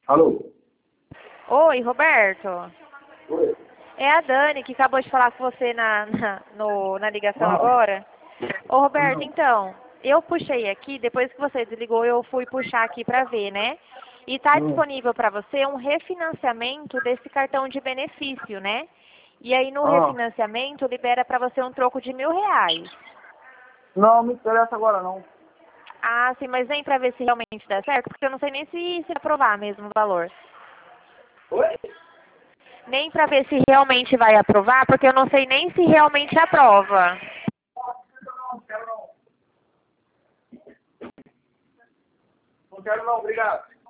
Alô? Oi, Roberto. Oi? É a Dani que acabou de falar com você na ligação Não, agora. Ô, Roberto, não. então, eu puxei aqui, depois que você desligou, eu fui puxar aqui para ver, né? E tá Hum. disponível para você um refinanciamento desse cartão de benefício, né? E aí no Ah, refinanciamento libera para você um troco de R$ 1.000. não me interessa agora não. Ah, sim, mas nem para ver se realmente dá certo, porque eu não sei nem se aprovar mesmo o valor. Oi? Nem para ver se realmente vai aprovar, porque eu não sei nem se realmente aprova. Não, quero não. Não quero não, obrigado.